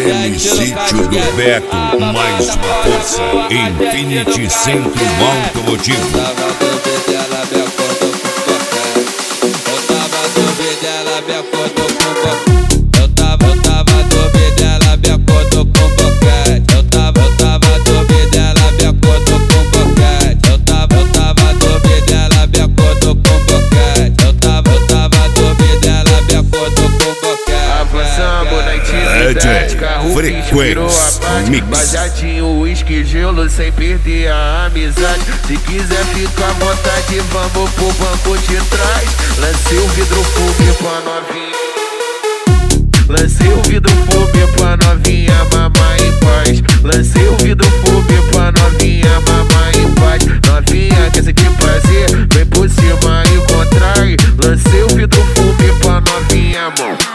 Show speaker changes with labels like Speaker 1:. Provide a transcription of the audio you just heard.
Speaker 1: RM Sítio do Beto, mais uma força. Infinity Centro Automotivo. Frequência Mix.
Speaker 2: Baseadinho, uísque, gelo, sem perder a amizade. Se quiser ficar à vontade, vamos pro banco de trás. Lancei o vidro fumê pra novinha. Lancei o vidro fumê pra novinha, mamar em paz. Lancei o vidro fumê pra novinha, mamar em paz. Novinha, quer sentir prazer? Vem por cima e contrai. Lancei o vidro fumê pra novinha, mão.